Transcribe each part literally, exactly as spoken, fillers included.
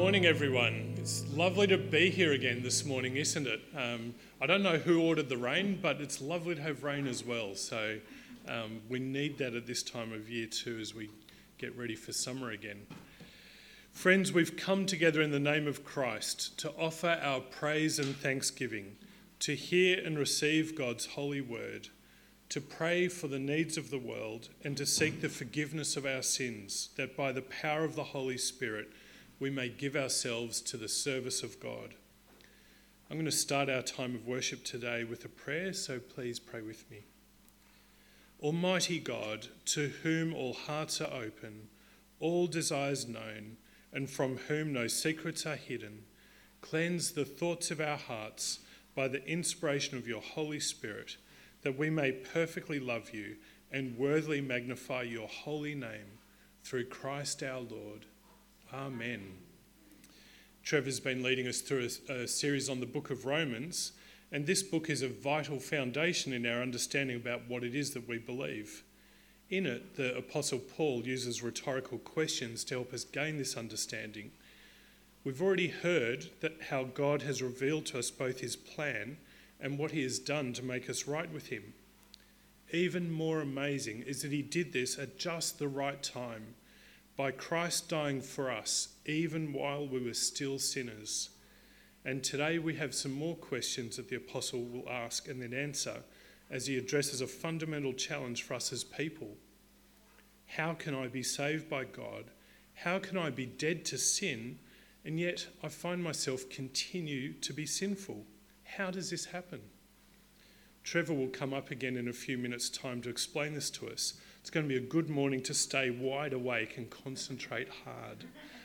morning, everyone. It's lovely to be here again this morning, isn't it? Um, I don't know who ordered the rain, but it's lovely to have rain as well. So um, we need that at this time of year too as we get ready for summer again. Friends, we've come together in the name of Christ to offer our praise and thanksgiving, to hear and receive God's holy word, to pray for the needs of the world, and to seek the forgiveness of our sins, that by the power of the Holy Spirit we may give ourselves to the service of God. I'm going to start our time of worship today with a prayer, so please pray with me. Almighty God, to whom all hearts are open, all desires known, and from whom no secrets are hidden, cleanse the thoughts of our hearts by the inspiration of your Holy Spirit, that we may perfectly love you and worthily magnify your holy name, through Christ our Lord. Amen. Trevor's been leading us through a, a series on the book of Romans, and this book is a vital foundation in our understanding about what it is that we believe. In it, the Apostle Paul uses rhetorical questions to help us gain this understanding. We've already heard that how God has revealed to us both his plan and what he has done to make us right with him. Even more amazing is that he did this at just the right time, by Christ dying for us, even while we were still sinners. And today we have some more questions that the apostle will ask and then answer as he addresses a fundamental challenge for us as people. How can I be saved by God? How can I be dead to sin, and yet I find myself continue to be sinful? How does this happen? Trevor will come up again in a few minutes' time to explain this to us. It's going to be a good morning to stay wide awake and concentrate hard.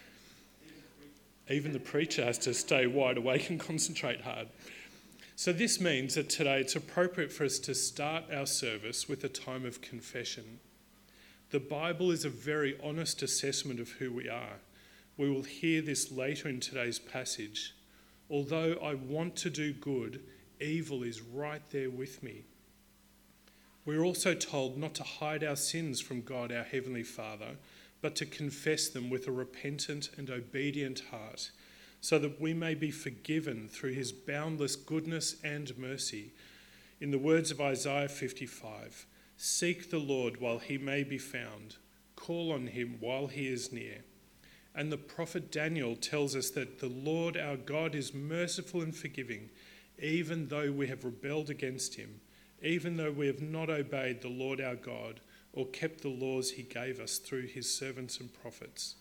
Even the preacher has to stay wide awake and concentrate hard. So this means that today it's appropriate for us to start our service with a time of confession. The Bible is a very honest assessment of who we are. We will hear this later in today's passage. Although I want to do good, evil is right there with me. We're also told not to hide our sins from God, our Heavenly Father, but to confess them with a repentant and obedient heart, so that we may be forgiven through his boundless goodness and mercy. In the words of Isaiah fifty-five, seek the Lord while he may be found, call on him while he is near. And the prophet Daniel tells us that the Lord our God is merciful and forgiving, even though we have rebelled against him, even though we have not obeyed the Lord our God or kept the laws he gave us through his servants and prophets.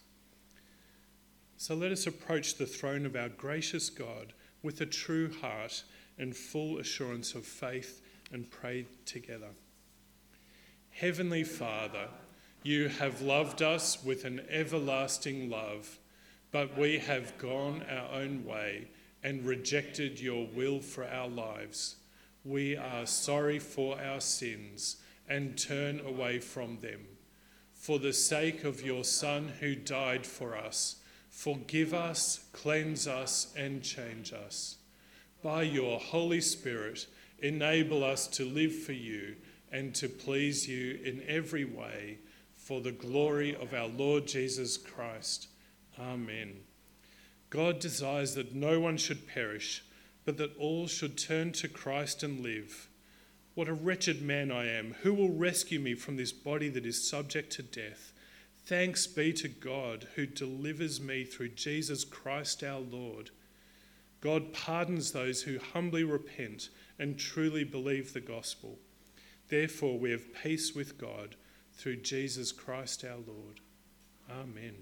So let us approach the throne of our gracious God with a true heart and full assurance of faith and pray together. Heavenly Father, you have loved us with an everlasting love, but we have gone our own way and rejected your will for our lives. We are sorry for our sins and turn away from them. For the sake of your Son who died for us, forgive us, cleanse us, and change us. By your Holy Spirit, enable us to live for you and to please you in every way, for the glory of our Lord Jesus Christ. Amen. God desires that no one should perish, but that all should turn to Christ and live. What a wretched man I am! Who will rescue me from this body that is subject to death? Thanks be to God who delivers me through Jesus Christ our Lord. God pardons those who humbly repent and truly believe the gospel. Therefore we have peace with God through Jesus Christ our Lord. Amen.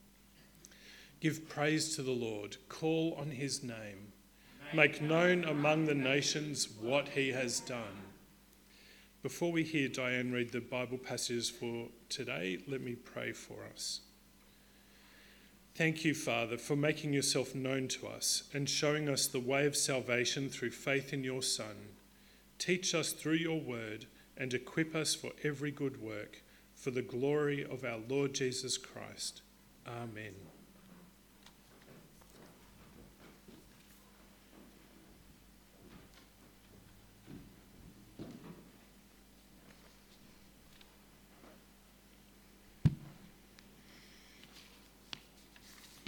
Give praise to the Lord. Call on his name. Make known among the nations what he has done. Before we hear Diane read the Bible passages for today, let me pray for us. Thank you, Father, for making yourself known to us and showing us the way of salvation through faith in your Son. Teach us through your word and equip us for every good work, for the glory of our Lord Jesus Christ. Amen.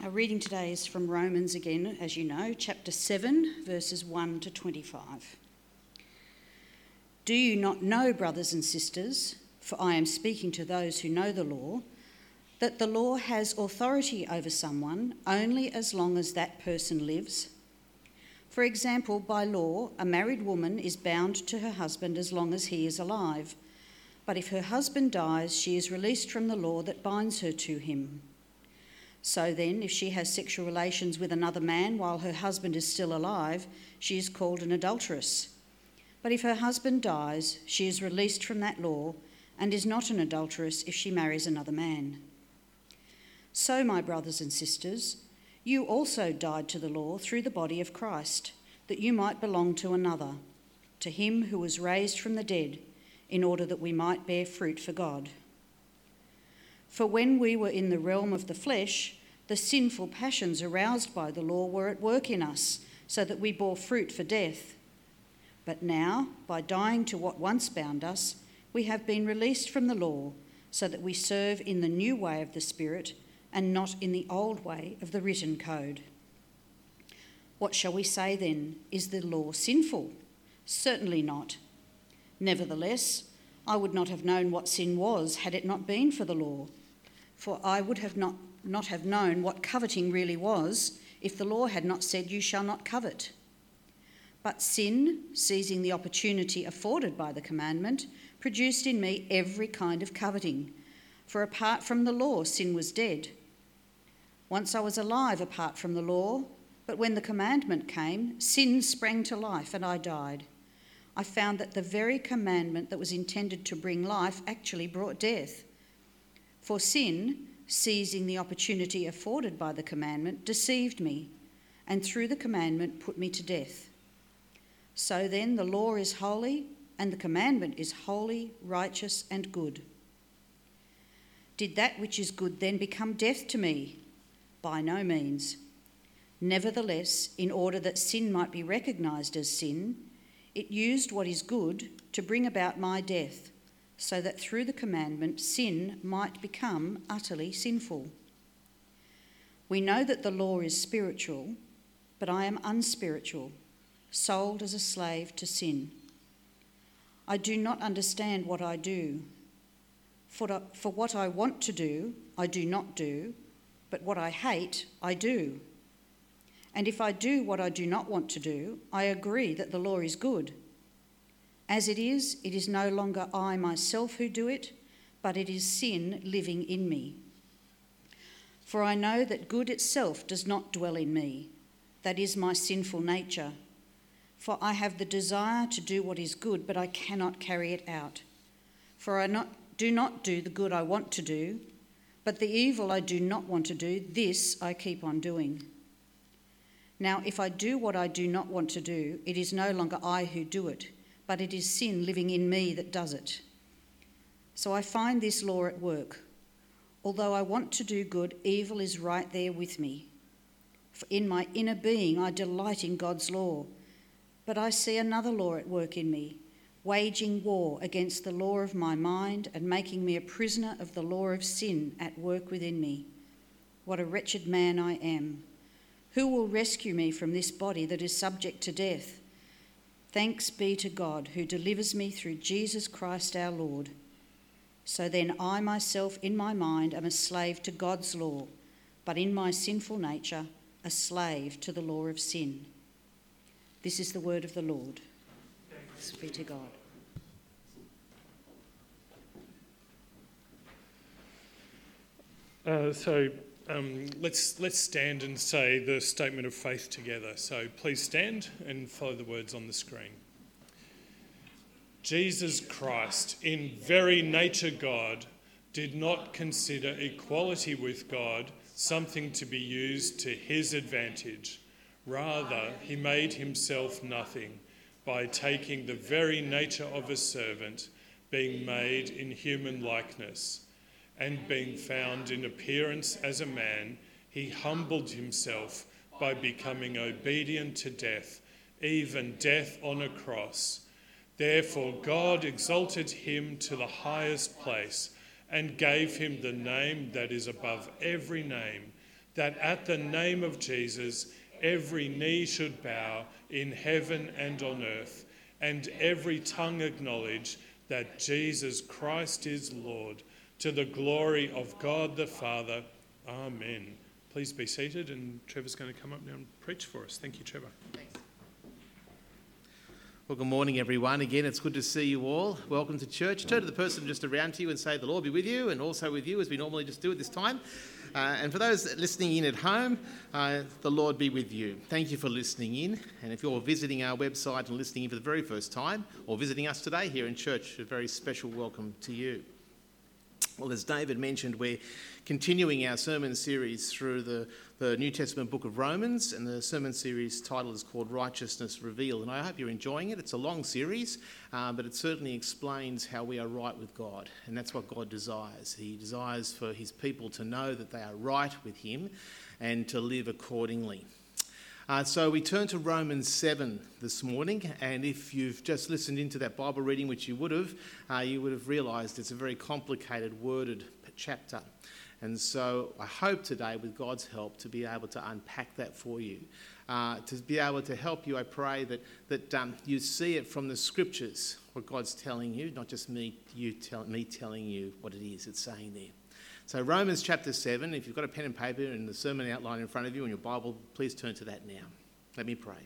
Our reading today is from Romans again, as you know, chapter seven, verses one to twenty-five. Do you not know, brothers and sisters, for I am speaking to those who know the law, that the law has authority over someone only as long as that person lives? For example, by law, a married woman is bound to her husband as long as he is alive. But if her husband dies, she is released from the law that binds her to him. So then, if she has sexual relations with another man while her husband is still alive, she is called an adulteress. But if her husband dies, she is released from that law and is not an adulteress if she marries another man. So, my brothers and sisters, you also died to the law through the body of Christ, that you might belong to another, to him who was raised from the dead, in order that we might bear fruit for God. For when we were in the realm of the flesh, the sinful passions aroused by the law were at work in us, so that we bore fruit for death. But now, by dying to what once bound us, we have been released from the law, so that we serve in the new way of the Spirit and not in the old way of the written code. What shall we say then? Is the law sinful? Certainly not. Nevertheless, I would not have known what sin was had it not been for the law, for I would have not, not have known what coveting really was if the law had not said, you shall not covet. But sin, seizing the opportunity afforded by the commandment, produced in me every kind of coveting. For apart from the law, sin was dead. Once I was alive apart from the law, but when the commandment came, sin sprang to life and I died. I found that the very commandment that was intended to bring life actually brought death. For sin, seizing the opportunity afforded by the commandment, deceived me, and through the commandment put me to death. So then the law is holy, and the commandment is holy, righteous, and good. Did that which is good then become death to me? By no means. Nevertheless, in order that sin might be recognised as sin, it used what is good to bring about my death, so that through the commandment sin might become utterly sinful. We know that the law is spiritual, but I am unspiritual, sold as a slave to sin. I do not understand what I do. For, for what I want to do, I do not do, but what I hate, I do. And if I do what I do not want to do, I agree that the law is good. As it is, it is no longer I myself who do it, but it is sin living in me. For I know that good itself does not dwell in me, that is my sinful nature. For I have the desire to do what is good, but I cannot carry it out. For I not, do not do the good I want to do, but the evil I do not want to do, this I keep on doing. Now, if I do what I do not want to do, it is no longer I who do it, but it is sin living in me that does it. So I find this law at work. Although I want to do good, evil is right there with me. For in my inner being I delight in God's law, but I see another law at work in me, waging war against the law of my mind and making me a prisoner of the law of sin at work within me. What a wretched man I am! Who will rescue me from this body that is subject to death? Thanks be to God who delivers me through Jesus Christ our Lord. So then I myself in my mind am a slave to God's law, but in my sinful nature a slave to the law of sin. This is the word of the Lord. Thanks be to God. Uh, so um, let's let's stand and say the statement of faith together. So please stand and follow the words on the screen. Jesus Christ, in very nature God, did not consider equality with God something to be used to his advantage. Rather, he made himself nothing by taking the very nature of a servant, being made in human likeness, and being found in appearance as a man, he humbled himself by becoming obedient to death, even death on a cross. Therefore God exalted him to the highest place and gave him the name that is above every name, that at the name of Jesus, every knee should bow in heaven and on earth, and every tongue acknowledge that Jesus Christ is Lord, to the glory of God the Father. Amen. Please be seated, and Trevor's going to come up now and preach for us. Thank you, Trevor. Thanks. Well, good morning, everyone. Again, it's good to see you all. Welcome to church. Turn to the person just around you and say, the Lord be with you, and also with you, as we normally just do at this time. Uh, and for those listening in at home, uh, the Lord be with you. Thank you for listening in. And if you're visiting our website and listening in for the very first time, or visiting us today here in church, a very special welcome to you. Well, as David mentioned, we're continuing our sermon series through the, the New Testament book of Romans, and the sermon series title is called Righteousness Revealed. And I hope you're enjoying it. It's a long series, uh, but it certainly explains how we are right with God. And that's what God desires. He desires for his people to know that they are right with him and to live accordingly. Uh, so we turn to Romans seven this morning, and if you've just listened into that Bible reading, which you would have, uh, you would have realised it's a very complicated, worded chapter. And so I hope today, with God's help, to be able to unpack that for you, uh, to be able to help you. I pray that that um, you see it from the Scriptures, what God's telling you, not just me, you tell, me telling you what it is it's saying there. So Romans chapter seven, if you've got a pen and paper and the sermon outline in front of you and your Bible, please turn to that now. Let me pray.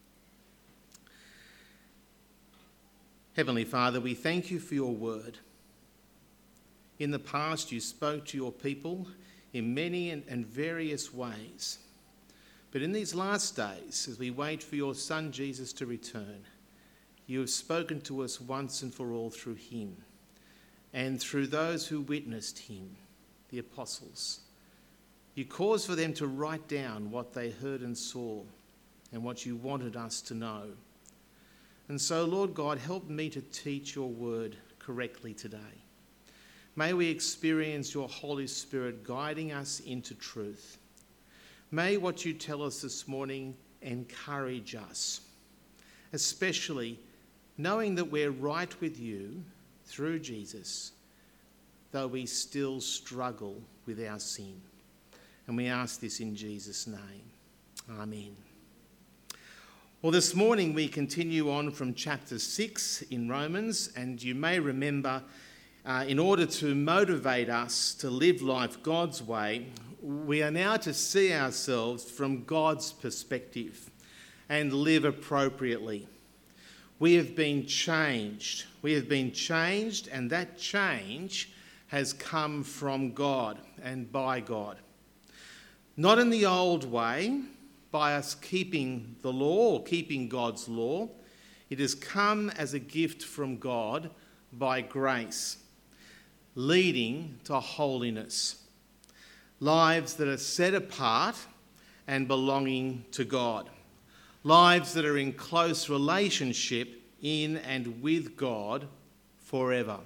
Heavenly Father, we thank you for your word. In the past, you spoke to your people in many and, and various ways. But in these last days, as we wait for your Son Jesus to return, you have spoken to us once and for all through him and through those who witnessed him, the apostles. You caused for them to write down what they heard and saw and what you wanted us to know. And so, Lord God, help me to teach your word correctly today. May we experience your Holy Spirit guiding us into truth. May what you tell us this morning encourage us, especially knowing that we're right with you through Jesus, though we still struggle with our sin. And we ask this in Jesus' name. Amen. Well, this morning we continue on from chapter six in Romans, and you may remember, uh, in order to motivate us to live life God's way, we are now to see ourselves from God's perspective and live appropriately. We have been changed. We have been changed, and that change has come from God and by God. Not in the old way, by us keeping the law or keeping God's law. It has come as a gift from God by grace, leading to holiness. Lives that are set apart and belonging to God. Lives that are in close relationship in and with God forever.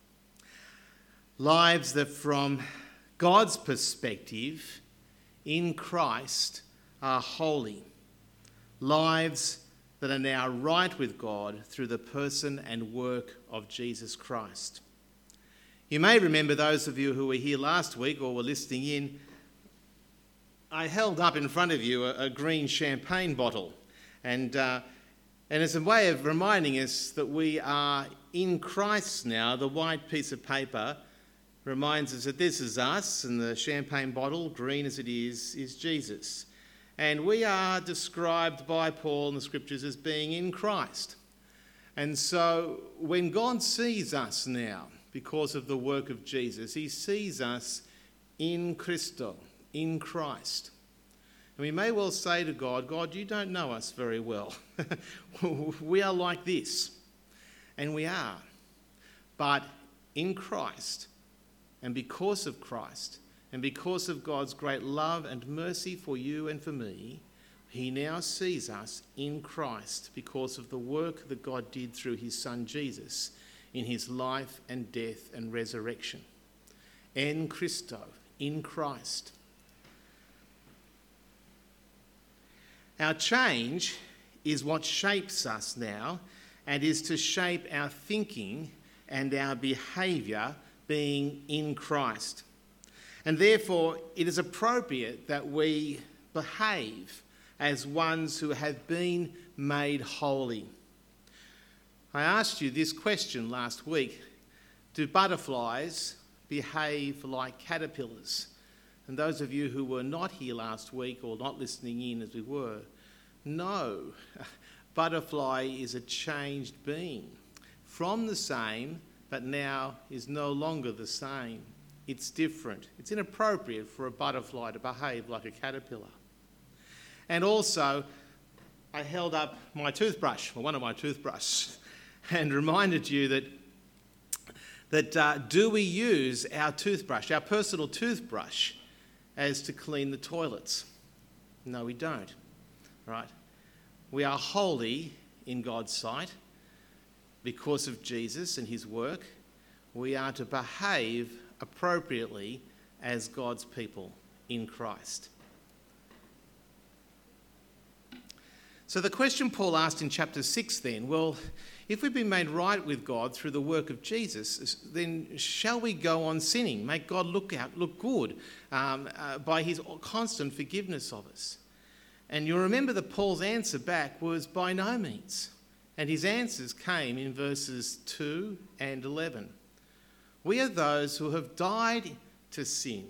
Lives that from God's perspective in Christ are holy. Lives that are now right with God through the person and work of Jesus Christ. You may remember, those of you who were here last week or were listening in, I held up in front of you a, a green champagne bottle. And, uh, and it's a way of reminding us that we are in Christ now. The white piece of paper reminds us that this is us, and the champagne bottle, green as it is, is Jesus. And we are described by Paul in the Scriptures as being in Christ. And so when God sees us now, because of the work of Jesus, he sees us in Christo, in Christ. And we may well say to God, God, you don't know us very well. We are like this. And we are. But in Christ, and because of Christ, and because of God's great love and mercy for you and for me, he now sees us in Christ because of the work that God did through his Son Jesus in his life and death and resurrection. En Christo, in Christ. Our change is what shapes us now, and is to shape our thinking and our behaviour being in Christ. And therefore, it is appropriate that we behave as ones who have been made holy. I asked you this question last week: do butterflies behave like caterpillars? And those of you who were not here last week or not listening in as we were, no. Butterfly is a changed being, from the same, but now is no longer the same. It's different. It's inappropriate for a butterfly to behave like a caterpillar. And also, I held up my toothbrush, or one of my toothbrushes, and reminded you that, that uh, do we use our toothbrush, our personal toothbrush, as to clean the toilets? No, we don't, right? We are holy in God's sight because of Jesus and his work. We are to behave appropriately as God's people in Christ. So the question Paul asked in chapter six then, well, if we've been made right with God through the work of Jesus, then shall we go on sinning, make God look out, look good um, uh, by his constant forgiveness of us? And you'll remember that Paul's answer back was by no means. And his answers came in verses two and eleven. We are those who have died to sin.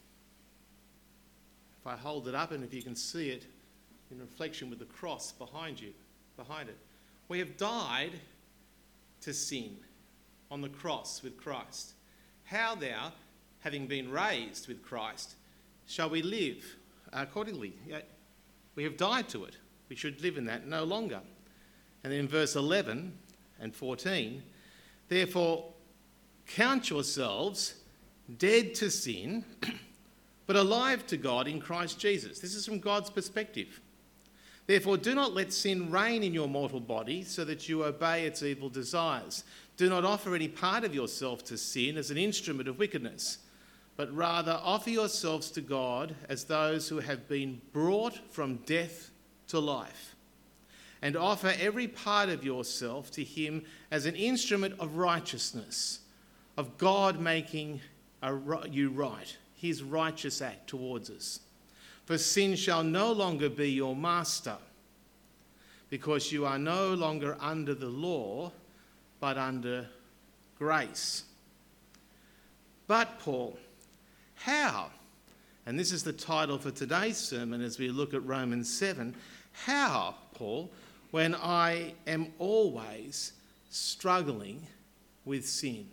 If I hold it up and if you can see it in reflection with the cross behind you, behind it. We have died to sin on the cross with Christ. How now, having been raised with Christ, shall we live accordingly? We have died to it. We should live in that no longer. And then in verse eleven and fourteen, therefore count yourselves dead to sin, but alive to God in Christ Jesus. This is from God's perspective. Therefore, do not let sin reign in your mortal body so that you obey its evil desires. Do not offer any part of yourself to sin as an instrument of wickedness, but rather offer yourselves to God as those who have been brought from death to life, and offer every part of yourself to him as an instrument of righteousness, of God making a, you right, his righteous act towards us. For sin shall no longer be your master, because you are no longer under the law, but under grace. But, Paul, how? And this is the title for today's sermon as we look at Romans seven. How, Paul, when I am always struggling with sin?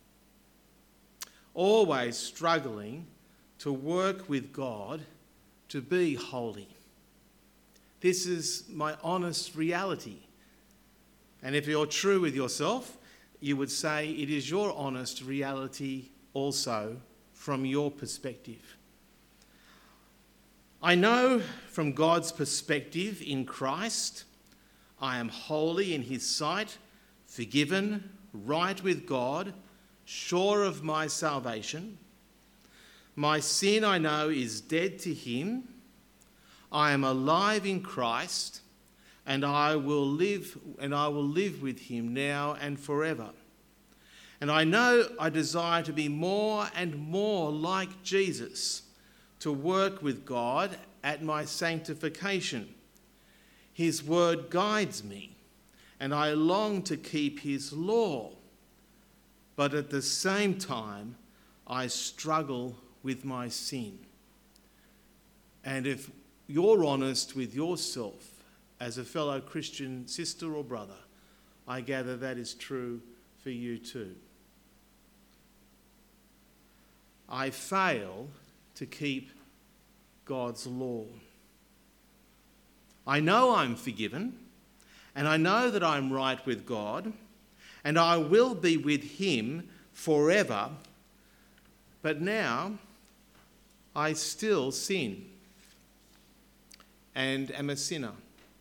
Always struggling to work with God to be holy. This is my honest reality. And if you're true with yourself, you would say it is your honest reality also from your perspective. I know from God's perspective in Christ, I am holy in his sight, forgiven, right with God, sure of my salvation. My sin, I know, is dead to him. I am alive in Christ, and I will live, and I will live with him now and forever. And I know I desire to be more and more like Jesus, to work with God at my sanctification. His word guides me, and I long to keep his law. But at the same time, I struggle with my sin. And if you're honest with yourself as a fellow Christian sister or brother, I gather that is true for you too. I fail to keep God's law. I know I'm forgiven, and I know that I'm right with God, and I will be with him forever, but now I still sin and am a sinner.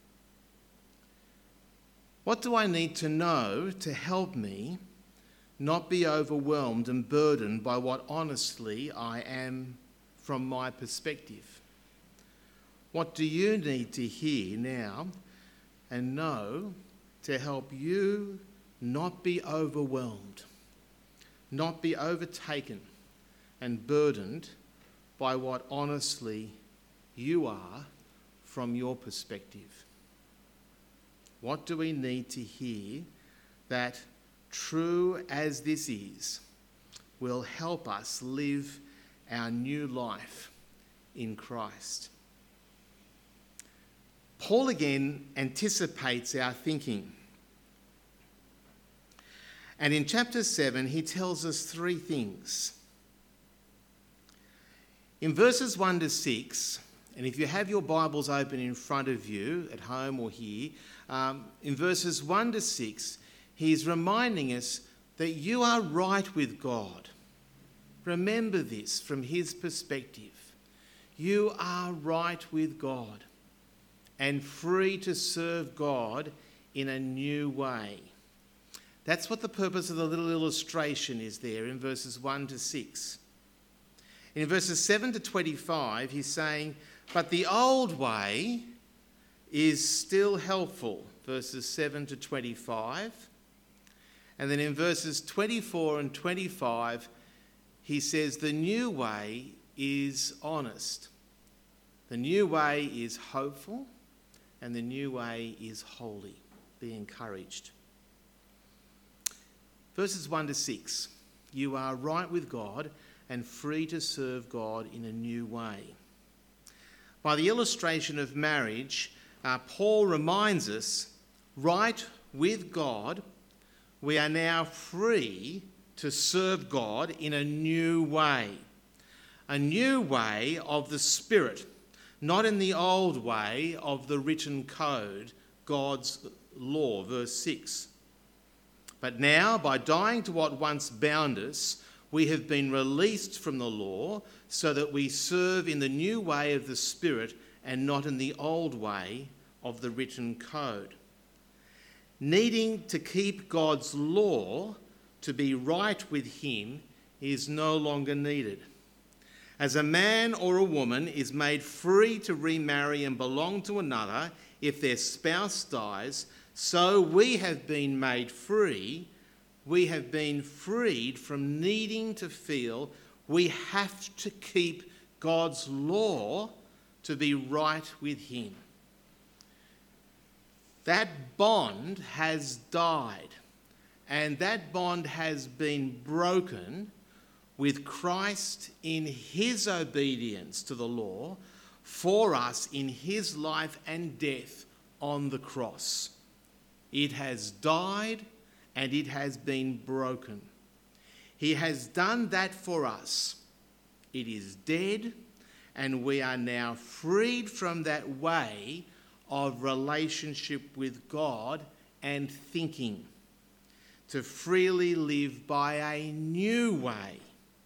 What do I need to know to help me not be overwhelmed and burdened by what honestly I am from my perspective? What do you need to hear now and know to help you not be overwhelmed, not be overtaken and burdened by what honestly you are from your perspective? What do we need to hear that, true as this is, will help us live our new life in Christ? Paul again anticipates our thinking. And in chapter seven, he tells us three things. In verses one to six, and if you have your Bibles open in front of you, at home or here, um, in verses one to six, he's reminding us that you are right with God. Remember this from his perspective. You are right with God and free to serve God in a new way. That's what the purpose of the little illustration is there in verses one to six. In verses seven to twenty-five, he's saying, but the old way is still helpful, verses seven to twenty-five. And then in verses twenty-four and twenty-five, he says the new way is honest. The new way is hopeful, and the new way is holy. Be encouraged. Verses one to six, you are right with God and free to serve God in a new way. By the illustration of marriage, uh, Paul reminds us, right with God, we are now free to serve God in a new way. A new way of the Spirit, not in the old way of the written code, God's law, verse six. But now, by dying to what once bound us, we have been released from the law so that we serve in the new way of the Spirit and not in the old way of the written code. Needing to keep God's law to be right with him is no longer needed. As a man or a woman is made free to remarry and belong to another if their spouse dies, so we have been made free. We have been freed from needing to feel we have to keep God's law to be right with him. That bond has died, and that bond has been broken with Christ in his obedience to the law for us in his life and death on the cross. It has died and it has been broken. He has done that for us. It is dead, and we are now freed from that way of relationship with God and thinking, to freely live by a new way.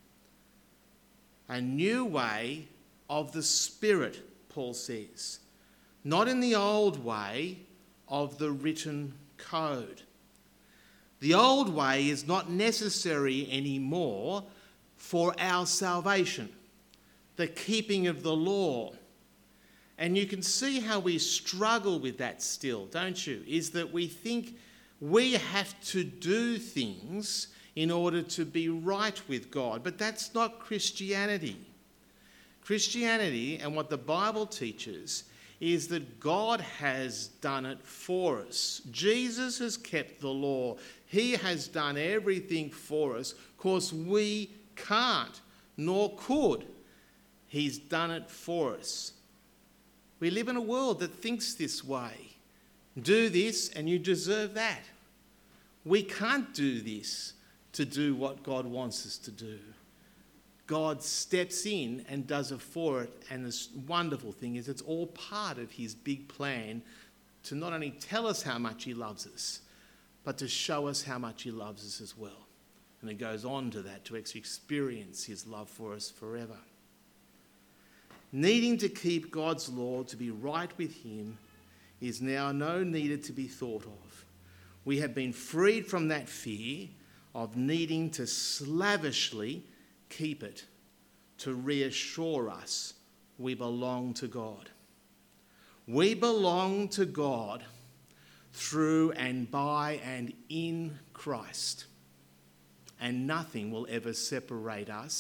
A new way of the Spirit, Paul says. Not in the old way of the written code. The old way is not necessary anymore for our salvation, the keeping of the law. And you can see how we struggle with that still, don't you? Is that we think we have to do things in order to be right with God. But that's not Christianity. Christianity, and what the Bible teaches, is that God has done it for us. Jesus has kept the law. He has done everything for us. Of course, we can't, nor could. He's done it for us. We live in a world that thinks this way. Do this and you deserve that. We can't do this to do what God wants us to do. God steps in and does it for it, and the wonderful thing is it's all part of his big plan to not only tell us how much he loves us, but to show us how much he loves us as well. And it goes on to that, to experience his love for us forever. Needing to keep God's law to be right with him is now no needed to be thought of. We have been freed from that fear of needing to slavishly keep it, to reassure us we belong to God. We belong to God through and by and in Christ. And nothing will ever separate us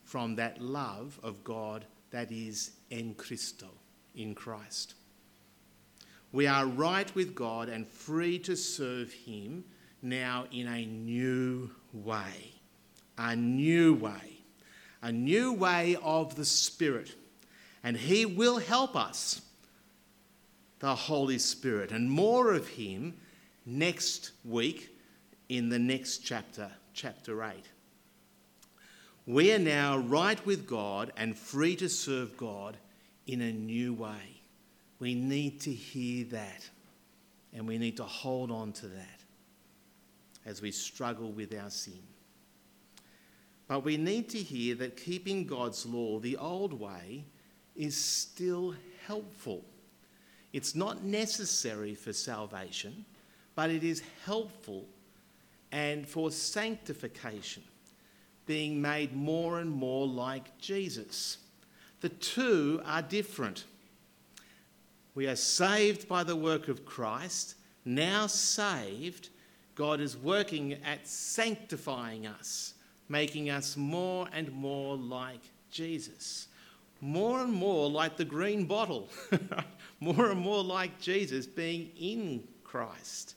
from that love of God that is en Christo, in Christ. We are right with God and free to serve him now in a new way. A new way. A new way of the Spirit. And he will help us, the Holy Spirit. And more of him next week in the next chapter, chapter eight. We are now right with God and free to serve God in a new way. We need to hear that, and we need to hold on to that as we struggle with our sin. But we need to hear that keeping God's law the old way is still helpful. It's not necessary for salvation, but it is helpful and for sanctification, being made more and more like Jesus. The two are different. We are saved by the work of Christ. Now saved, God is working at sanctifying us, making us more and more like Jesus. More and more like the green bottle. More and more like Jesus, being in Christ.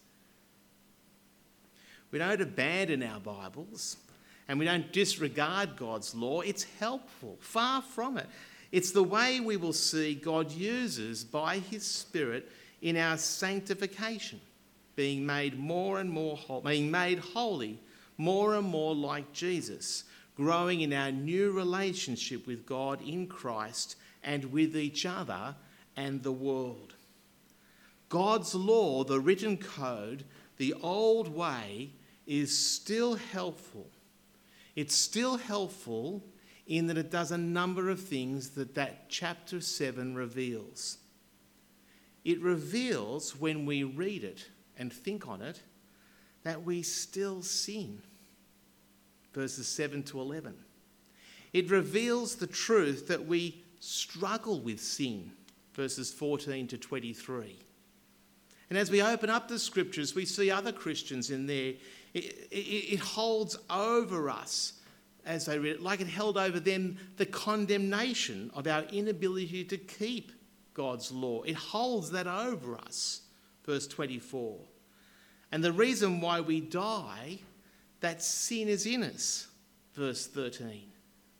We don't abandon our Bibles and we don't disregard God's law. It's helpful, far from it. It's the way we will see God uses by his Spirit in our sanctification, being made more and more whole, being made holy, more and more like Jesus, growing in our new relationship with God in Christ and with each other and the world. God's law, the written code, the old way, is still helpful. It's still helpful in that it does a number of things that that chapter seven reveals. It reveals, when we read it and think on it, that we still sin. Verses seven to eleven. It reveals the truth that we struggle with sin. Verses fourteen to twenty-three. And as we open up the scriptures, we see other Christians in there. It, it, it holds over us, as they read it, like it held over them the condemnation of our inability to keep God's law. It holds that over us. Verse twenty-four. And the reason why we die, that sin is in us. Verse thirteen.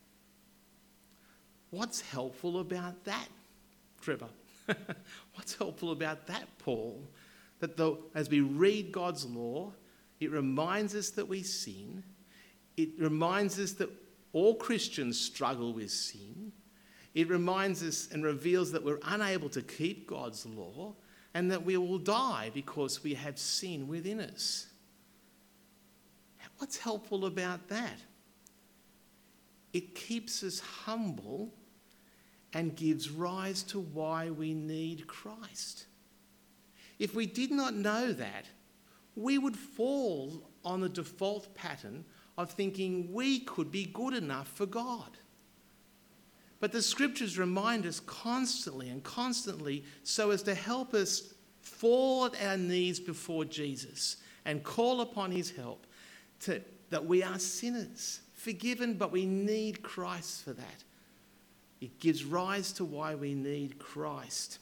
What's helpful about that, Trevor? What's helpful about that, Paul? That the, as we read God's law, it reminds us that we sin. It reminds us that all Christians struggle with sin. It reminds us and reveals that we're unable to keep God's law and that we will die because we have sin within us. What's helpful about that? It keeps us humble and gives rise to why we need Christ. If we did not know that, we would fall on the default pattern of thinking we could be good enough for God. But the scriptures remind us constantly and constantly so as to help us fall at our knees before Jesus and call upon his help, to, that we are sinners, forgiven, but we need Christ for that. It gives rise to why we need Christ.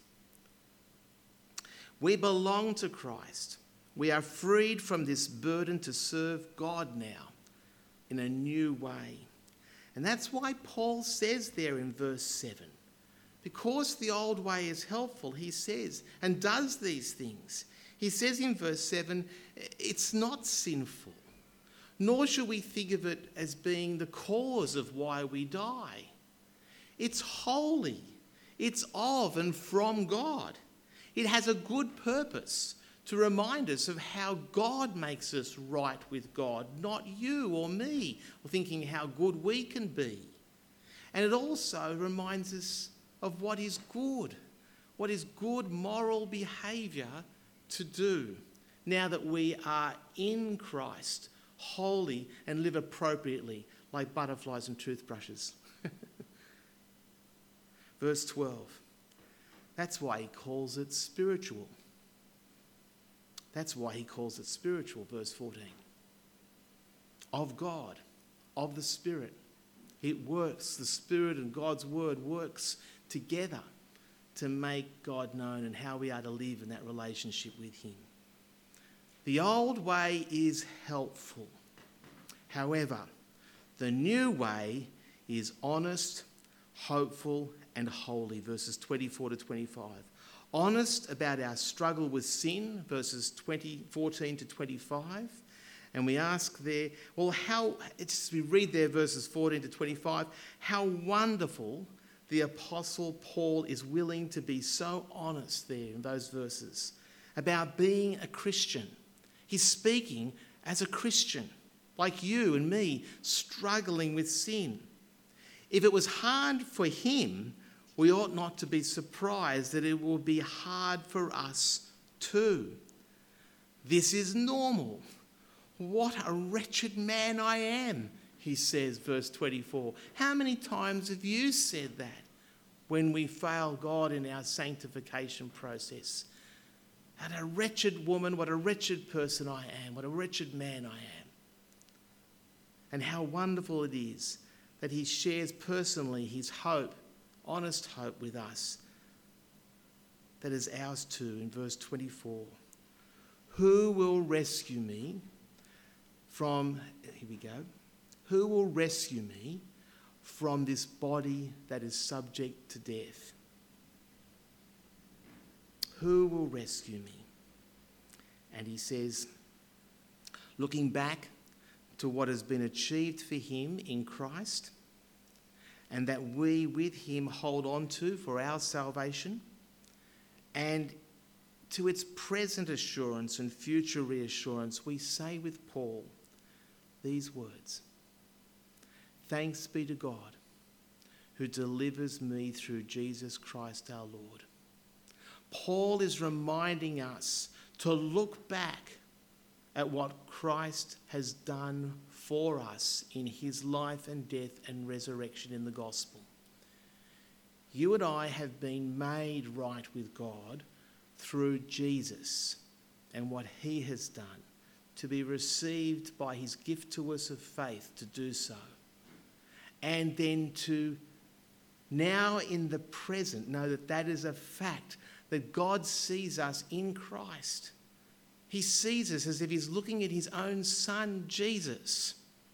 We belong to Christ. We are freed from this burden to serve God now in a new way. And that's why Paul says there in verse seven, because the old way is helpful, he says, and does these things. He says in verse seven, it's not sinful, nor should we think of it as being the cause of why we die. It's holy. It's of and from God. It has a good purpose to remind us of how God makes us right with God, not you or me, or thinking how good we can be. And it also reminds us of what is good, what is good moral behaviour to do now that we are in Christ, holy and live appropriately like butterflies and toothbrushes. Verse twelve. That's why he calls it spiritual. That's why he calls it spiritual, verse fourteen. Of God, of the Spirit. It works. The Spirit and God's Word works together to make God known and how we are to live in that relationship with him. The old way is helpful. However, the new way is honest, hopeful, and holy, verses twenty-four to twenty-five. Honest about our struggle with sin, verses twenty, fourteen to twenty-five. And we ask there, well, how, it's, we read there verses fourteen to twenty-five, how wonderful the Apostle Paul is willing to be so honest there in those verses about being a Christian. He's speaking as a Christian, like you and me, struggling with sin. If it was hard for him, we ought not to be surprised that it will be hard for us too. This is normal. What a wretched man I am, he says, verse twenty-four. How many times have you said that when we fail God in our sanctification process? What a wretched woman, what a wretched person I am, what a wretched man I am. And how wonderful it is that he shares personally his hope, honest hope with us, that is ours too in verse twenty-four. Who will rescue me from, here we go, who will rescue me from this body that is subject to death? Who will rescue me? And he says, looking back to what has been achieved for him in Christ, and that we with him hold on to for our salvation, and to its present assurance and future reassurance, we say with Paul these words: thanks be to God who delivers me through Jesus Christ our Lord. Paul is reminding us to look back at what Christ has done for us in his life and death and resurrection in the gospel. You and I have been made right with God through Jesus and what he has done, to be received by his gift to us of faith to do so. And then to now in the present know that that is a fact, that God sees us in Christ. He sees us as if he's looking at his own son, Jesus.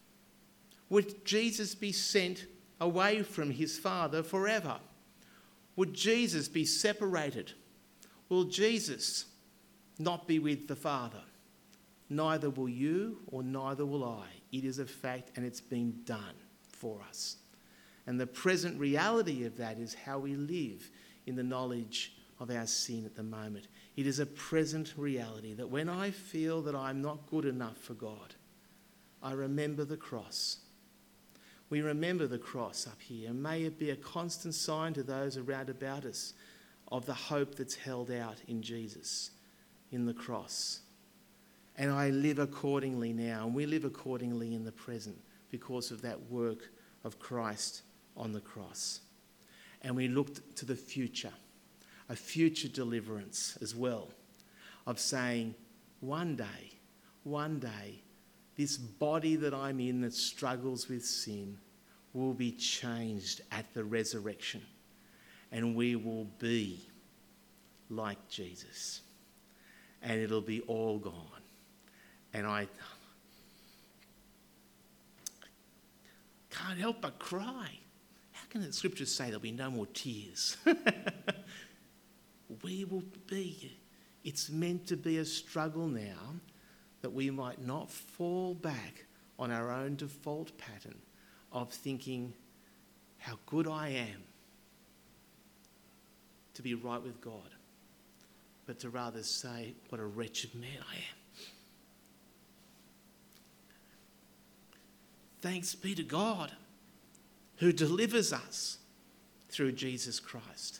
Would Jesus be sent away from his Father forever? Would Jesus be separated? Will Jesus not be with the Father? Neither will you or neither will I. It is a fact and it's been done for us. And the present reality of that is how we live in the knowledge of our sin at the moment. It is a present reality that when I feel that I'm not good enough for God, I remember the cross. We remember the cross up here, and may it be a constant sign to those around about us of the hope that's held out in Jesus, in the cross. And I live accordingly now, and we live accordingly in the present because of that work of Christ on the cross. And we look to the future, a future deliverance as well, of saying, one day, one day, this body that I'm in that struggles with sin will be changed at the resurrection, and we will be like Jesus, and it'll be all gone. And I can't help but cry. How can the scriptures say there'll be no more tears? We will be. It's meant to be a struggle now that we might not fall back on our own default pattern of thinking how good I am to be right with God, but to rather say what a wretched man I am. Thanks be to God who delivers us through Jesus Christ.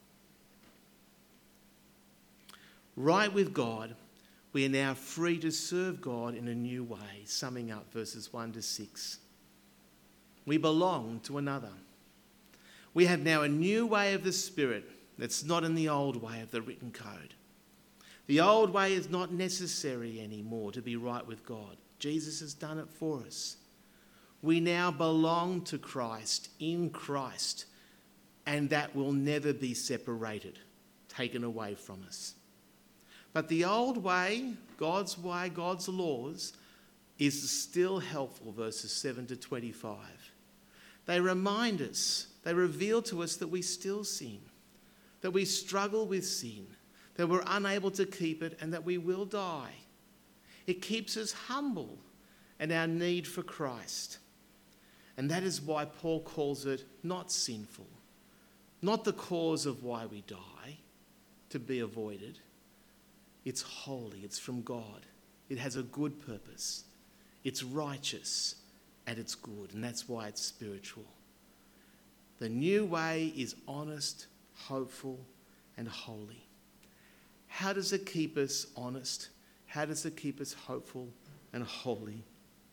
Right with God, we are now free to serve God in a new way, summing up verses one to six. We belong to another. We have now a new way of the Spirit that's not in the old way of the written code. The old way is not necessary anymore to be right with God. Jesus has done it for us. We now belong to Christ, in Christ, and that will never be separated, taken away from us. But the old way, God's way, God's laws, is still helpful, verses seven to twenty-five. They remind us, they reveal to us that we still sin, that we struggle with sin, that we're unable to keep it, and that we will die. It keeps us humble and our need for Christ. And that is why Paul calls it not sinful, not the cause of why we die, to be avoided. It's holy, it's from God. It has a good purpose. It's righteous and it's good, and that's why it's spiritual. The new way is honest, hopeful, and holy. How does it keep us honest? How does it keep us hopeful and holy?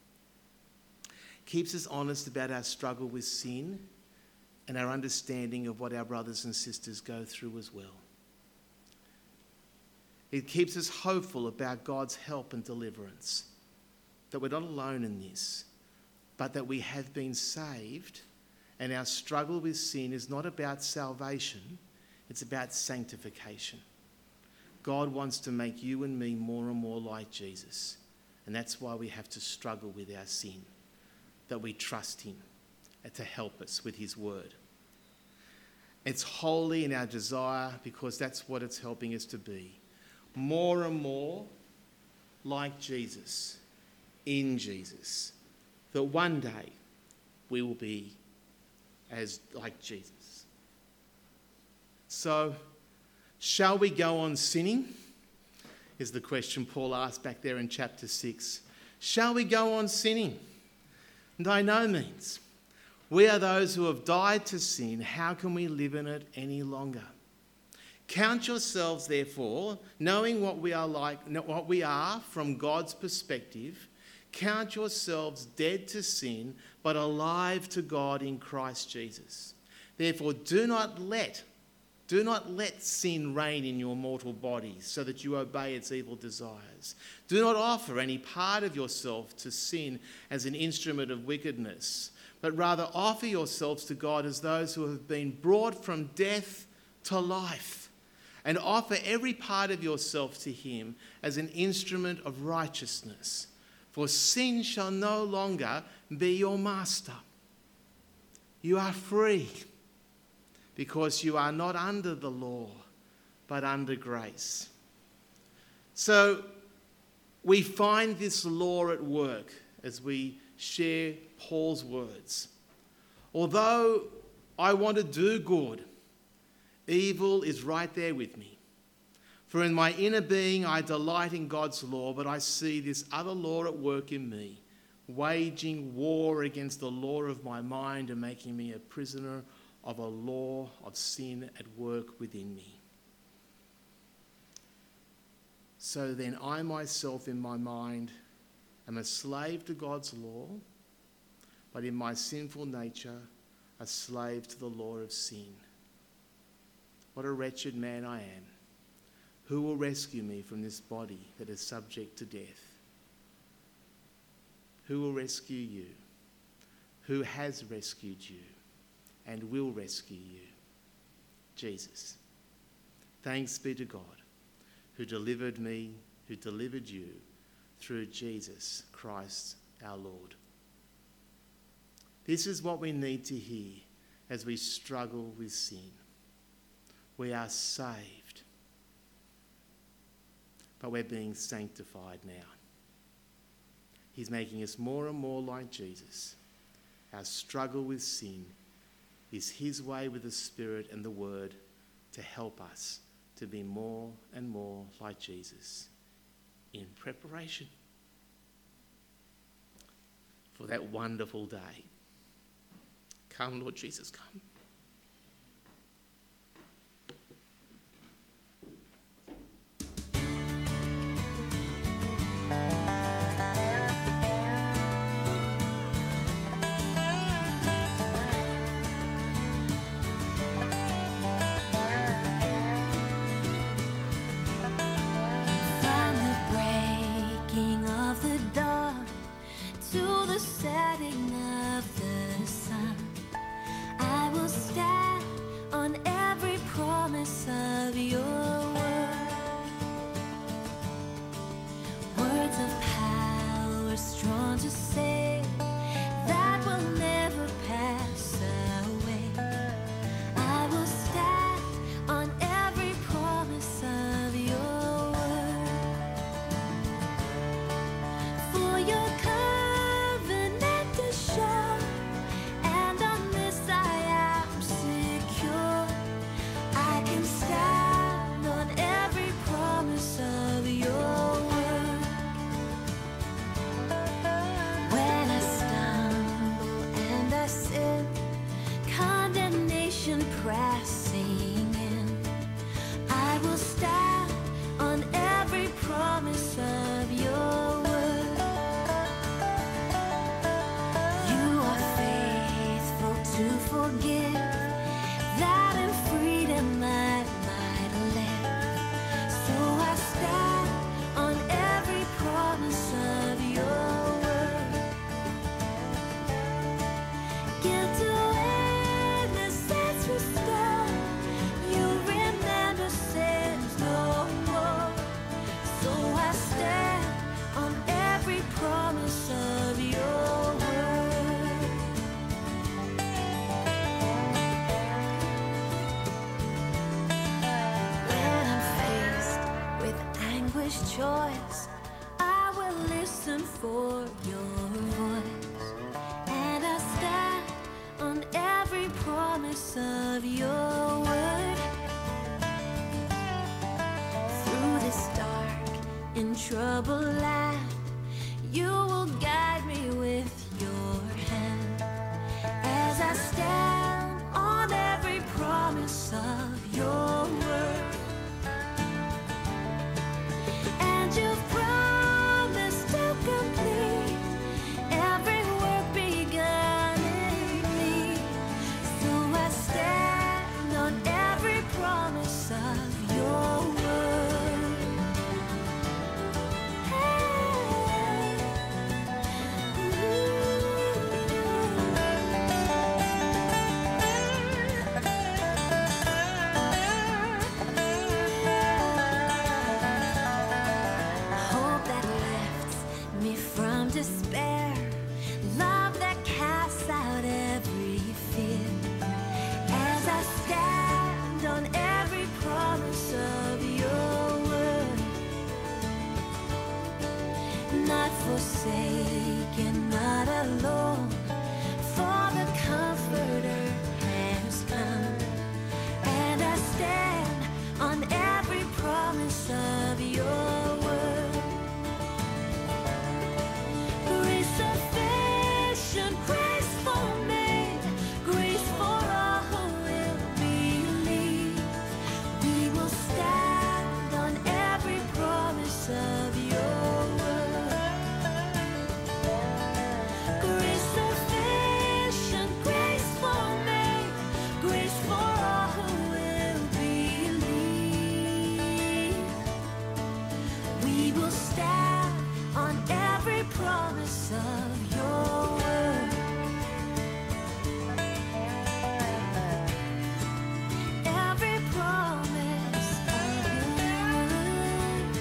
Keeps us honest about our struggle with sin and our understanding of what our brothers and sisters go through as well. It keeps us hopeful about God's help and deliverance, that we're not alone in this, but that we have been saved, and our struggle with sin is not about salvation, it's about sanctification. God wants to make you and me more and more like Jesus, and that's why we have to struggle with our sin, that we trust him to help us with his word. It's holy in our desire because that's what it's helping us to be. More and more like Jesus, in Jesus, that one day we will be as like Jesus. So, shall we go on sinning? Is the question Paul asked back there in chapter six. Shall we go on sinning? By no means. We are those who have died to sin. How can we live in it any longer? Count yourselves, therefore, knowing what we are like, what we are from God's perspective. Count yourselves dead to sin, but alive to God in Christ Jesus. Therefore, do not let, do not let sin reign in your mortal bodies, so that you obey its evil desires. Do not offer any part of yourself to sin as an instrument of wickedness, but rather offer yourselves to God as those who have been brought from death to life. And offer every part of yourself to him as an instrument of righteousness. For sin shall no longer be your master. You are free because you are not under the law, but under grace. So we find this law at work as we share Paul's words. Although I want to do good, evil is right there with me. For in my inner being I delight in God's law, but I see this other law at work in me, waging war against the law of my mind and making me a prisoner of a law of sin at work within me. So then I myself in my mind am a slave to God's law, but in my sinful nature a slave to the law of sin. What a wretched man I am. Who will rescue me from this body that is subject to death? Who will rescue you? Who has rescued you and will rescue you? Jesus. Thanks be to God, who delivered me, who delivered you through Jesus Christ our Lord. This is what we need to hear as we struggle with sin. We are saved, but we're being sanctified now. He's making us more and more like Jesus. Our struggle with sin is his way with the Spirit and the Word to help us to be more and more like Jesus in preparation for that wonderful day. Come, Lord Jesus, come. From the breaking of the dawn to the setting of the sun. I will stand on every promise of your word. Words of power strong to save, that will never pass away. I will stand on every promise of your word. For your covenant is sure, and on this I am secure. I can stand on every promise of your word. When I stumble and I sin, condemnation pressing in, I will stand on every promise of your word. You are faithful to forgive, that in freedom I might live. So I stand on every promise of your word. Guilt away, innocence restored. You remember sins no more. So I stand on every promise of your word. When I'm faced with anguished choice, I will listen for your voice. And I stand on every promise of your word. Through this dark and troubled land, you will guide me with your hand. As I stand on every promise of your word. And you've promised to complete every work begun in me. So I stand on every promise of your word. Hope that lifts me from despair, love that casts out every fear. As I stand on every promise of your word, not forsaken, not alone, for the Comforter has come. And I stand on every promise of your word. Grace sufficient, grace for me, grace for all who will believe. We will stand on every promise of your word. Grace sufficient, grace for me, grace for all who will believe. We will stand on every promise of your word. Every promise of your word.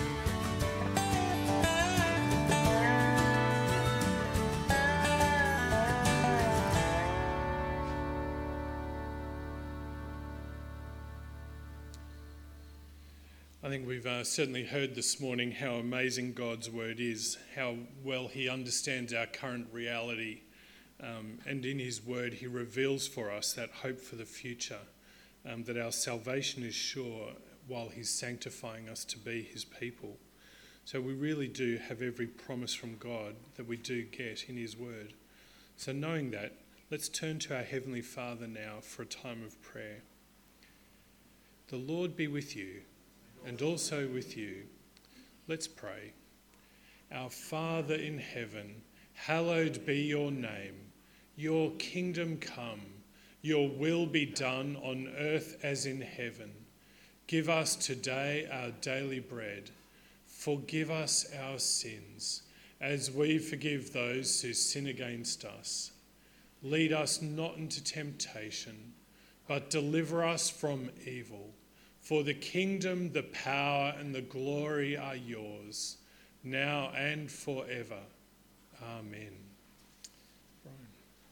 I think we've uh, certainly heard this morning how amazing God's word is, how well he understands our current reality. Um, and in his word, he reveals for us that hope for the future, um, that our salvation is sure while he's sanctifying us to be his people. So we really do have every promise from God that we do get in his word. So knowing that, let's turn to our Heavenly Father now for a time of prayer. The Lord be with you, and also with you. Let's pray. Our Father in heaven, hallowed be your name. Your kingdom come, your will be done on earth as in heaven. Give us today our daily bread. Forgive us our sins, as we forgive those who sin against us. Lead us not into temptation, but deliver us from evil. For the kingdom, the power, and the glory are yours, now and forever. Amen. Brian.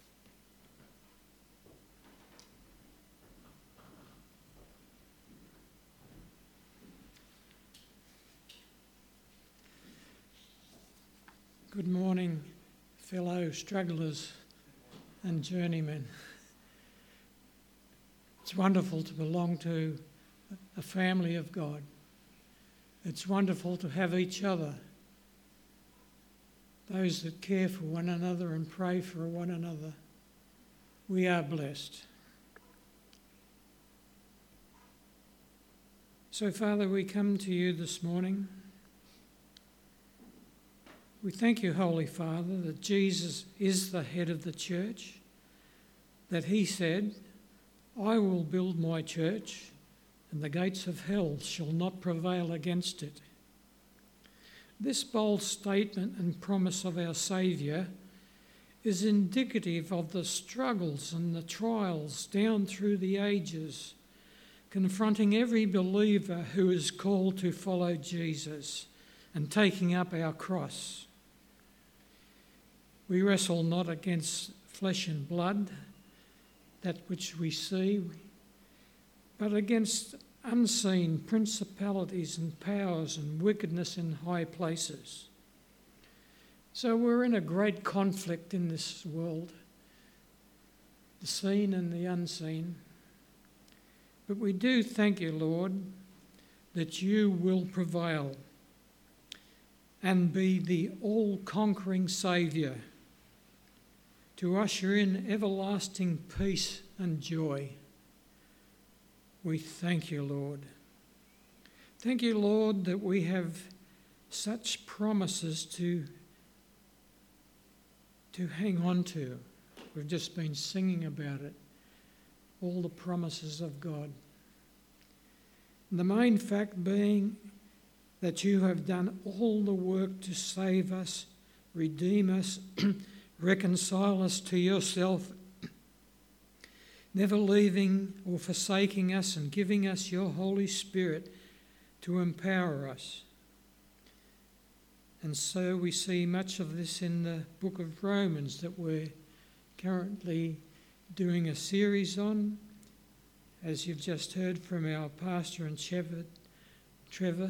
Good morning, fellow strugglers and journeymen. It's wonderful to belong to a family of God. It's wonderful to have each other, those that care for one another and pray for one another. We are blessed. So, Father, we come to you this morning. We thank you, Holy Father, that Jesus is the head of the church, that he said, I will build my church, and the gates of hell shall not prevail against it. This bold statement and promise of our Saviour is indicative of the struggles and the trials down through the ages, confronting every believer who is called to follow Jesus and taking up our cross. We wrestle not against flesh and blood, that which we see, but against unseen principalities and powers and wickedness in high places. So we're in a great conflict in this world, the seen and the unseen. But we do thank you, Lord, that you will prevail and be the all-conquering Saviour to usher in everlasting peace and joy. We thank you, Lord. Thank you, Lord, that we have such promises to, to hang on to. We've just been singing about it, all the promises of God. And the main fact being that you have done all the work to save us, redeem us, reconcile us to yourself, never leaving or forsaking us and giving us your Holy Spirit to empower us. And so we see much of this in the book of Romans that we're currently doing a series on, as you've just heard from our pastor and shepherd, Trevor.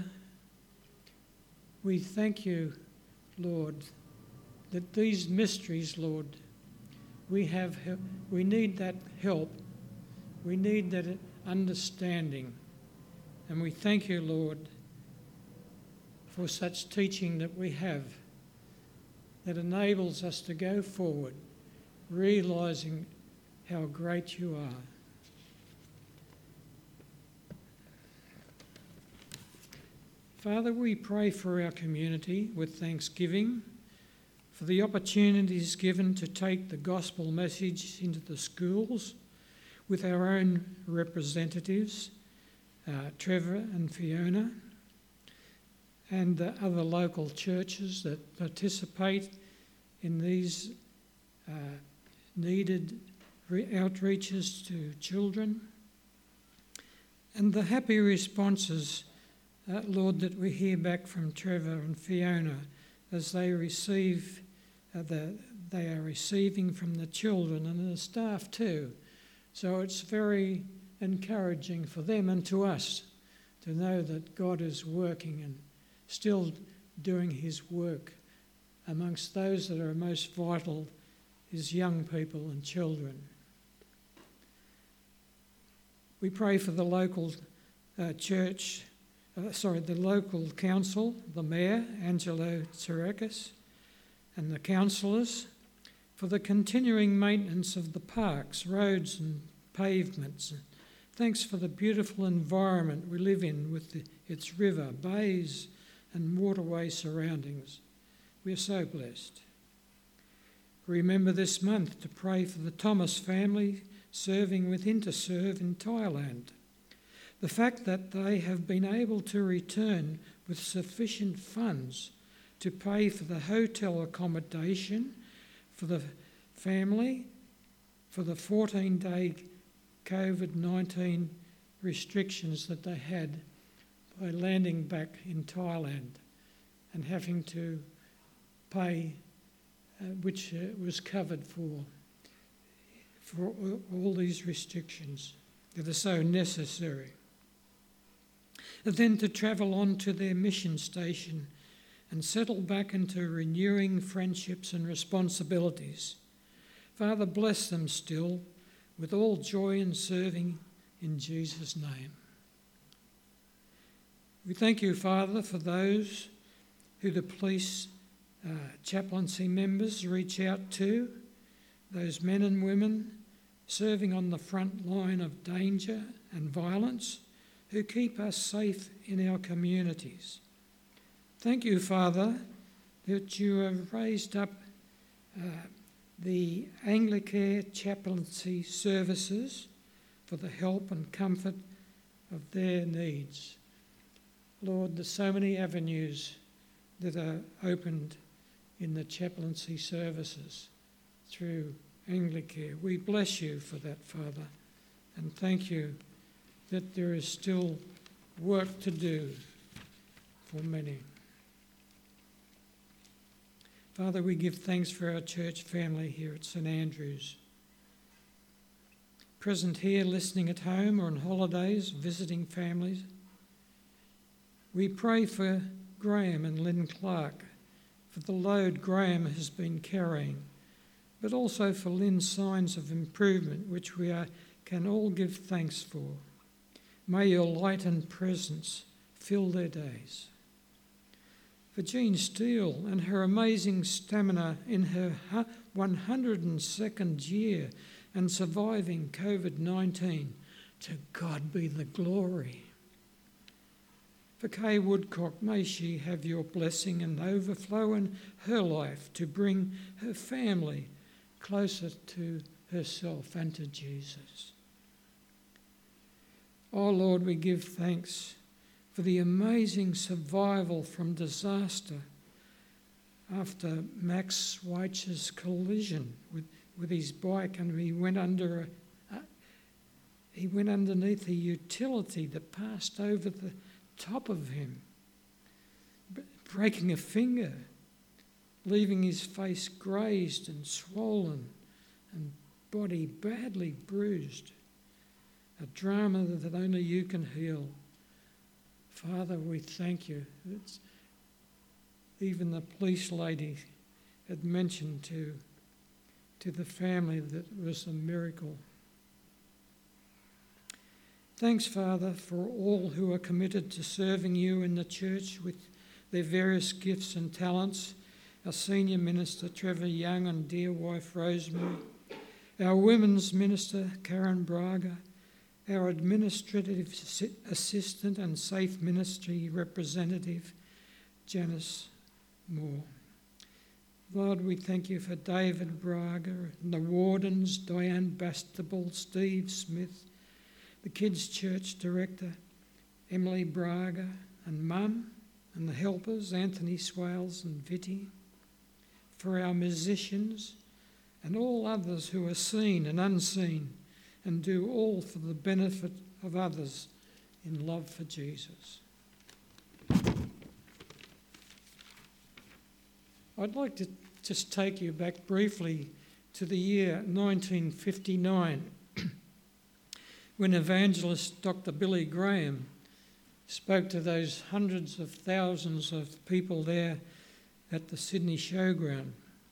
We thank you, Lord, that these mysteries, Lord, we have help, we need that help. We need that understanding. And we thank you, Lord, for such teaching that we have that enables us to go forward, realising how great you are. Father, we pray for our community with thanksgiving, for the opportunities given to take the gospel message into the schools with our own representatives, uh, Trevor and Fiona, and the other local churches that participate in these uh, needed re- outreaches to children, and the happy responses, uh, Lord, that we hear back from Trevor and Fiona as they receive Uh, the, they are receiving from the children and the staff too. So it's very encouraging for them and to us to know that God is working and still doing his work amongst those that are most vital, his young people and children. We pray for the local uh, church, uh, sorry, the local council, the mayor, Angelo Tsarakis, and the councillors, for the continuing maintenance of the parks, roads and pavements. Thanks for the beautiful environment we live in with the, its river, bays and waterway surroundings. We are so blessed. Remember this month to pray for the Thomas family serving with Interserve in Thailand. The fact that they have been able to return with sufficient funds to pay for the hotel accommodation for the family for the fourteen-day COVID nineteen restrictions that they had by landing back in Thailand and having to pay, uh, which uh, was covered for, for all these restrictions that are so necessary. And then to travel on to their mission station and settle back into renewing friendships and responsibilities. Father, bless them still with all joy in serving in Jesus' name. We thank you, Father, for those who the police uh, chaplaincy members reach out to, those men and women serving on the front line of danger and violence, who keep us safe in our communities. Thank you, Father, that you have raised up uh, the Anglicare chaplaincy services for the help and comfort of their needs. Lord, there's so many avenues that are opened in the chaplaincy services through Anglicare. We bless you for that, Father, and thank you that there is still work to do for many. Father, we give thanks for our church family here at St Andrews. Present here, listening at home or on holidays, visiting families. We pray for Graham and Lynn Clark, for the load Graham has been carrying, but also for Lynn's signs of improvement, which we are, can all give thanks for. May your light and presence fill their days. For Jean Steele and her amazing stamina in her one hundred second year and surviving COVID nineteen, to God be the glory. For Kay Woodcock, may she have your blessing and overflow in her life to bring her family closer to herself and to Jesus. Oh Lord, we give thanks for the amazing survival from disaster after Max Weich's collision with, with his bike, and he went under a, a, he went underneath a utility that passed over the top of him, breaking a finger, leaving his face grazed and swollen and body badly bruised. A drama that only you can heal. Father, we thank you. It's, even the police lady had mentioned to, to the family that it was a miracle. Thanks, Father, for all who are committed to serving you in the church with their various gifts and talents. Our senior minister, Trevor Young, and dear wife, Rosemary. Our women's minister, Karen Braga. Our administrative assistant and safe ministry representative, Janice Moore. Lord, we thank you for David Braga and the wardens, Diane Bastable, Steve Smith, the kids' church director, Emily Braga, and Mum, and the helpers, Anthony Swales and Vitti, for our musicians and all others who are seen and unseen, and do all for the benefit of others in love for Jesus. I'd like to just take you back briefly to the year nineteen fifty-nine, when evangelist Doctor Billy Graham spoke to those hundreds of thousands of people there at the Sydney Showground.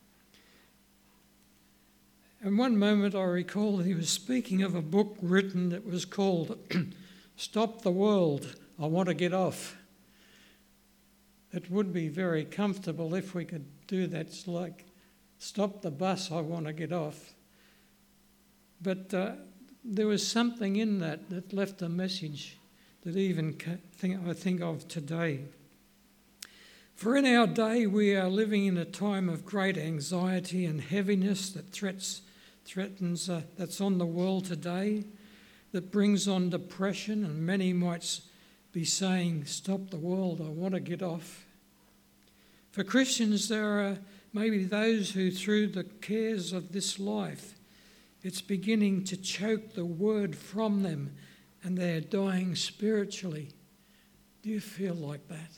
And one moment I recall he was speaking of a book written that was called Stop the World, I Want to Get Off. It would be very comfortable if we could do that. It's like, stop the bus, I want to get off. But uh, there was something in that that left a message that even I think of today. For in our day we are living in a time of great anxiety and heaviness that threats, threatens, uh, that's on the world today, that brings on depression, and many might be saying, stop the world, I want to get off. For Christians, there are maybe those who, through the cares of this life, it's beginning to choke the word from them and they're dying spiritually. Do you feel like that?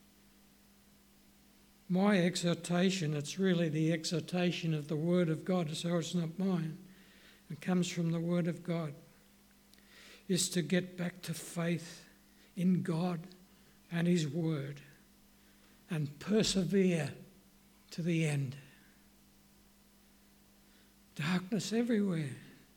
My exhortation, it's really the exhortation of the Word of God, so it's not mine. It comes from the Word of God, is to get back to faith in God and His Word and persevere to the end. Darkness everywhere.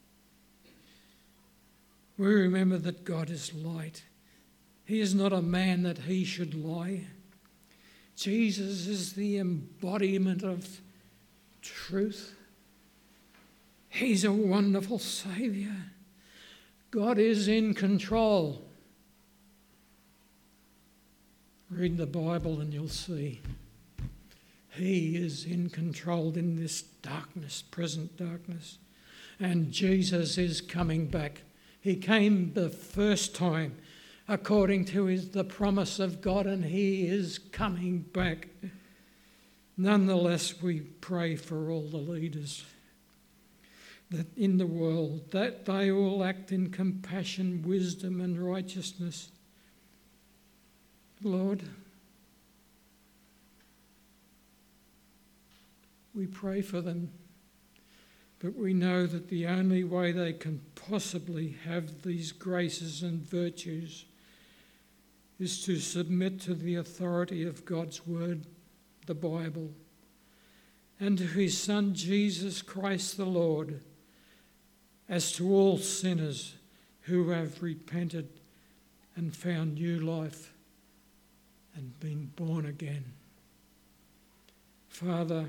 We remember that God is light. He is not a man that He should lie. Jesus is the embodiment of truth. He's a wonderful Saviour. God is in control. Read the Bible and you'll see. He is in control in this darkness, present darkness. And Jesus is coming back. He came the first time according to his, the promise of God, and He is coming back. Nonetheless, we pray for all the leaders that in the world, that they all act in compassion, wisdom and righteousness. Lord, we pray for them, but we know that the only way they can possibly have these graces and virtues is to submit to the authority of God's Word, the Bible, and to His Son Jesus Christ the Lord, as to all sinners who have repented and found new life and been born again. Father,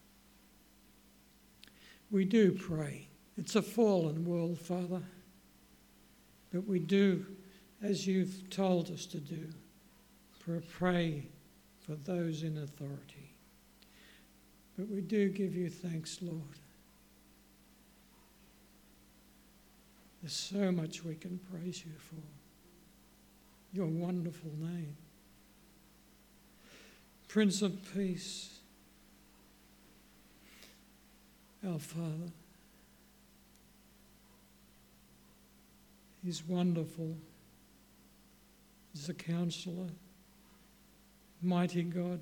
we do pray. It's a fallen world, Father, but we do, as You've told us to do, pray for those in authority. But we do give You thanks, Lord. There's so much we can praise You for. Your wonderful name. Prince of Peace, our Father. He's wonderful. He's a Counselor, mighty God.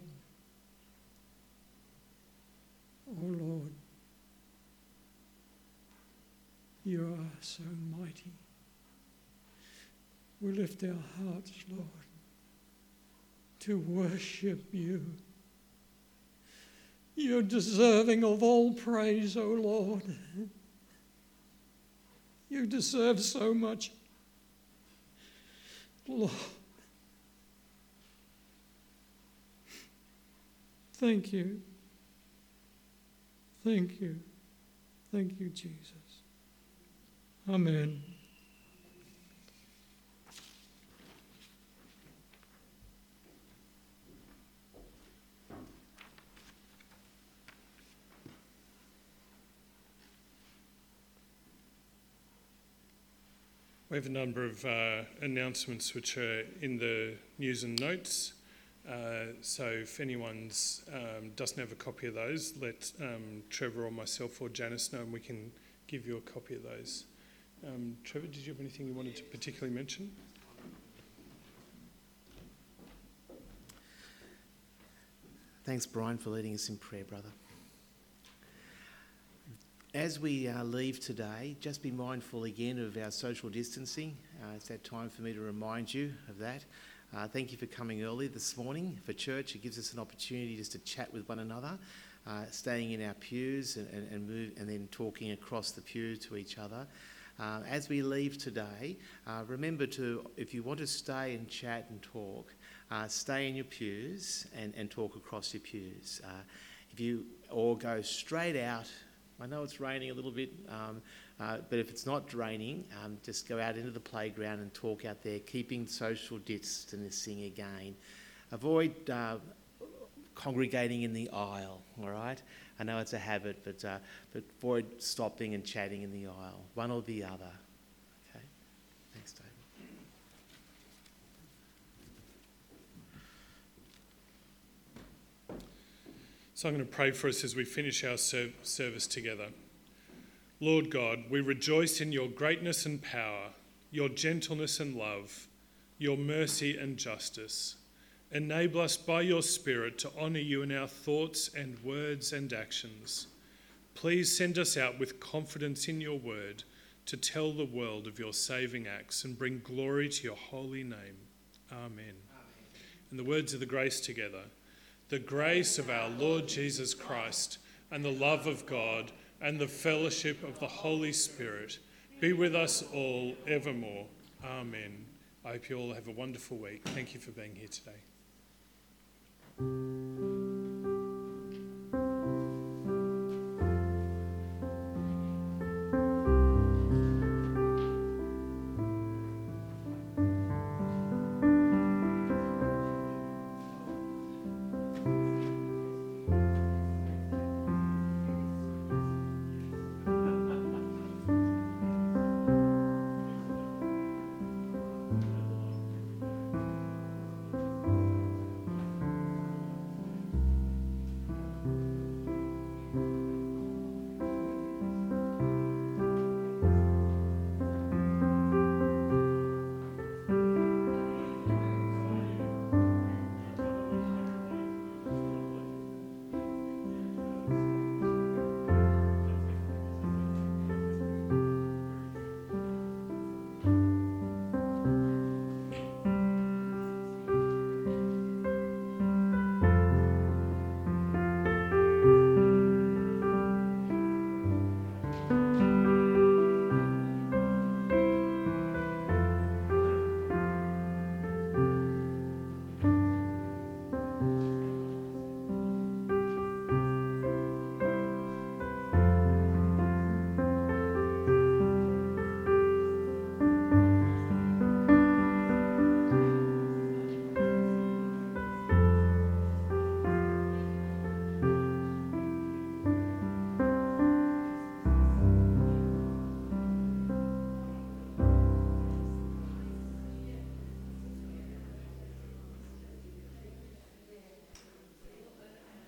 Oh Lord, You are so mighty. We lift our hearts, Lord, to worship You. You're deserving of all praise, O Lord. You deserve so much. Lord, thank You. Thank You. Thank You, Jesus. Amen. We have a number of uh, announcements which are in the news and notes. Uh, so if anyone um, doesn't have a copy of those, let um, Trevor or myself or Janice know and we can give you a copy of those. Um, Trevor, did you have anything you wanted to particularly mention? Thanks, Brian, for leading us in prayer, brother. As we uh, leave today, just be mindful again of our social distancing. Uh, it's that time for me to remind you of that. Uh, thank you for coming early this morning for church. It gives us an opportunity just to chat with one another, uh, staying in our pews and, and, and, move, and then talking across the pew to each other. Uh, as we leave today, uh, remember to, if you want to stay and chat and talk, uh, stay in your pews and, and talk across your pews. Uh, if you or go straight out, I know it's raining a little bit, um, uh, but if it's not raining, um, just go out into the playground and talk out there, keeping social distancing again. Avoid uh, congregating in the aisle, all right? I know it's a habit, but, uh, but avoid stopping and chatting in the aisle, one or the other. Okay? Thanks, David. So I'm going to pray for us as we finish our ser- service together. Lord God, we rejoice in your greatness and power, your gentleness and love, your mercy and justice. Enable us by your Spirit to honour you in our thoughts and words and actions. Please send us out with confidence in your word to tell the world of your saving acts and bring glory to your holy name. Amen. Amen. And the words of the grace together. The grace of our Lord Jesus Christ and the love of God and the fellowship of the Holy Spirit be with us all evermore. Amen. I hope you all have a wonderful week. Thank you for being here today.